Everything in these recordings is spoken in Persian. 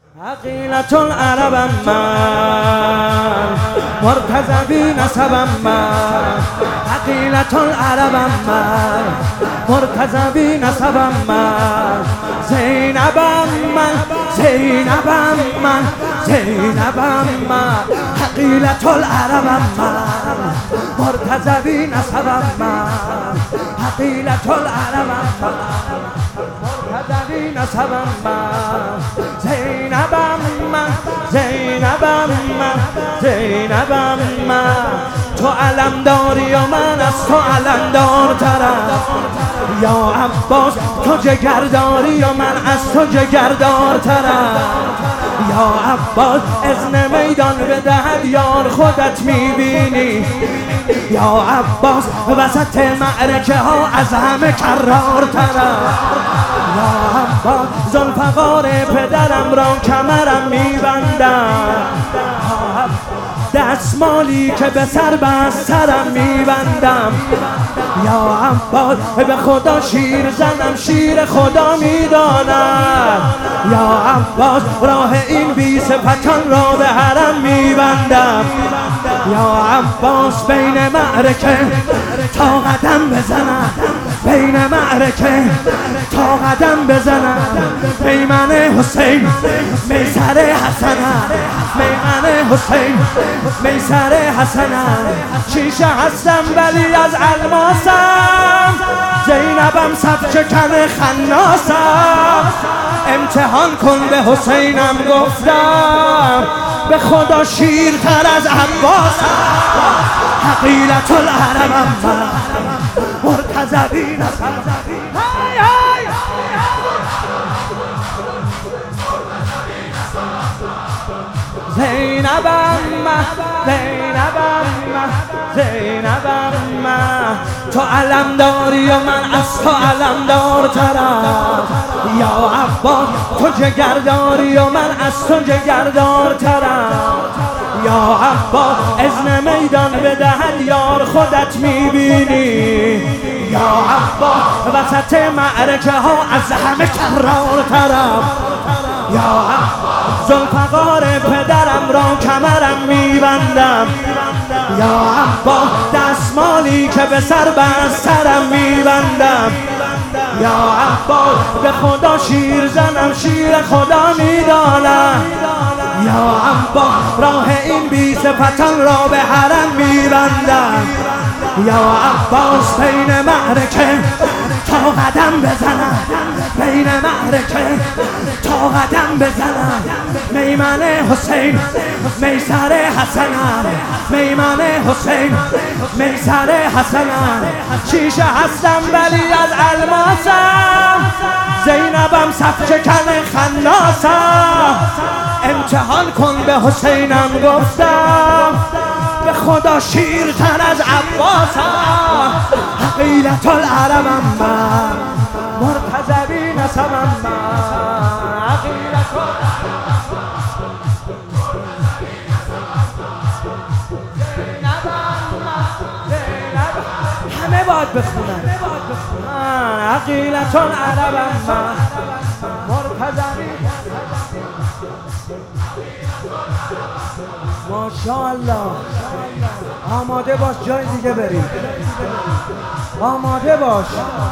عقیلة العربم من، مرتضوی نسبم من. عقیلة العربم من، مرتضوی نسبم من. زینبم من، زینبم من، زینبم من. عقیلة العربم من، مرتضوی نسبم من. عقیلة العربم من، مرتضوی نسبم من. زینبم من، زینبم من، زینبم من. تو علم داری و من از تو علمدارترم یا عباس. تو جگر داری و من از تو جگردارترم یا عباس. اذن میدان بدهد یار خودت میبینی یا عباس. وسط معرکه ها از همه کرارترم یا عباس. ذوالفقار پدرم را کمرم میبندم، دستمالی که به سر بست سرم میبندم یا عباس. به خدا شیر زنم شیر خدا میدانم یا عباس. راه این بی صفتان را به حرم میبندم یا عباس. بین معرکه تا قدم بزنم، بین معرکه تا قدم بزنم. میمن حسین میسر حسنم، میمن حسین میسر حسنم. شیشه هستم ولی از الماسم، زینبم صف شکن خناسم. امتحان کن به حسینم گفتم، به خدا شیرتر از عباسم. عقیلة العربم من، مرتضوی نسبم. زینبم من، زینبم من، زینبم من. تو علم داری و من از تو علمدارترم یا عباس. تو جگر داری و من از تو جگردارترم یا عباس. اذن میدان بدهد یار خودت میبینی یا عباس. وسط معرکه ها از همه کرارترم یا عباس. ذوالفقار پدرم را کمرم میبندم یا عباس. دستمالی که به سر بست سرم میبندم یا عباس. به خدا شیر زنم شیر خدا میدانم یا عباس. راه این بی صفتان را به حرم میبندم یا عباس. بین معرکه تا قدم بزنم، بین معرکه تا قدم بزنم. میمن حسین میسر حسنم، میمن حسین میسر حسنم. شیشه هستم ولی از الماسم، زینبم صف شکن خناسم. امتحان کن به حسینم گفتم، به خدا شیرتر از عباسم. عقیلة العربم من، مرتضوی نسبم من. عقیلة همه باید بخونن. عقیلة العربم من، مرتضوی. ماشاءالله. آماده باش جای دیگه بریم، آماده باش.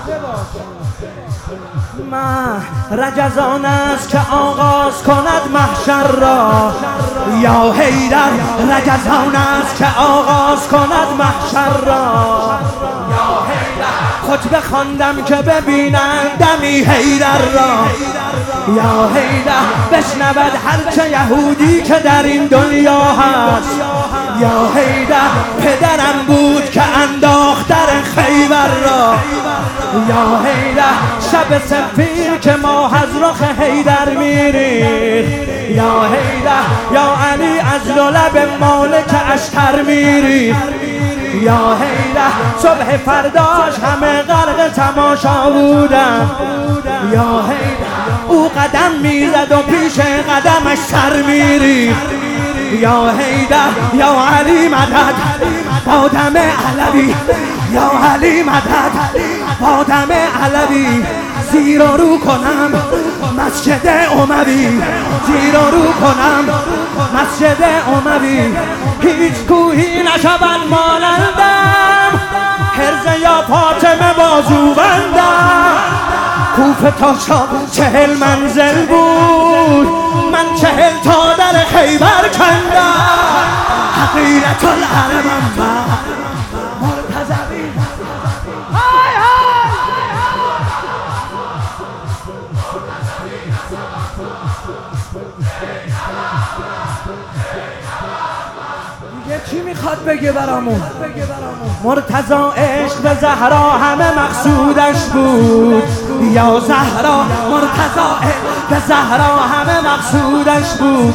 رجزان است که آغاز کند محشر را یا حیدر. رجزان است که آغاز کند محشر را یا حیدر. خطبه خواندم که ببینند دمی حیدر را یا حیدر. بشنود هرچه یهودی که در این دنیا هست یا حیدر. پدرم بود که انداخت در خیبر را یا حیدر. شب سفیر که ماه از رخ حیدر میریخت یا حیدر. یا علی از لب مالک اشتر میریخت یا حیدر. صبح فرداش همه غرق تماشا بودن یا حیدر. او قدم میزد و پیش قدمش سر میریخت یا حیدر. یا علی مدد با دم علوی یا علی مدد با دم علوی. زیر و رو کنم مسجد اموی زیر و رو کنم مسجد اموی هیچ کوهی نشود مانندم حرز یا فاطمه بازو بندم کوفه تا شام 40 منزل بود من 40 تا در خیبر کندم حقیرت العربم مرتضوی دیگه چی میخواد بگه برامون؟ مرتضی عشق به زهرا همه مقصودش بود یا زهرا مرتضی عشق به زهرا همه مقصودش بود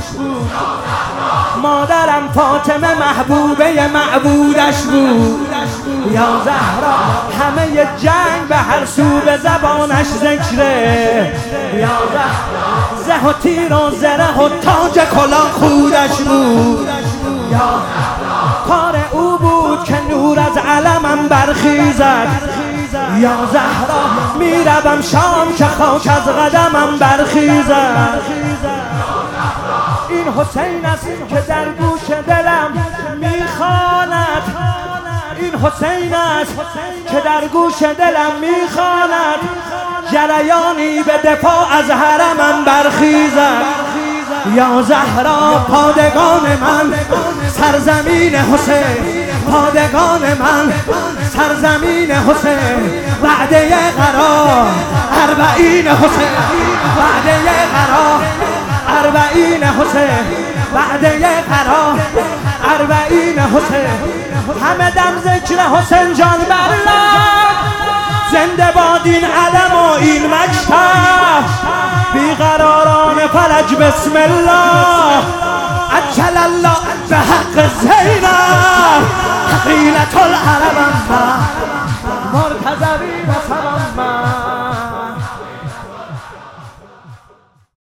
مادرم فاطمه محبوبه معبودش بود یا زهرا همه جنگ به هر سو به زبانش ذکره یا زهرا زه و تیر و زره و تاج کلاه خودش بود یا کار او بود که نور از علمم برخیزد یا زهرا میروم شام که خاک از قدمم برخیزد این حسین است که در گوش دلم میخواند این حسین است که در گوش دلم میخواند جریانی به دفاع از حرمم برخیزد یا زهرا پادگان من سرزمین حسین پادگان من سرزمین حسین وعده قرار 40 حسین وعده قرار 40 حسین وعده قرار 40 حسین همه دم ذکر حسین جان برلم زنده باد این علم و این مکتب بیقراران فلج بسم الله عجل الله به حق زینب حقیلت العربم مرتضوی و سلام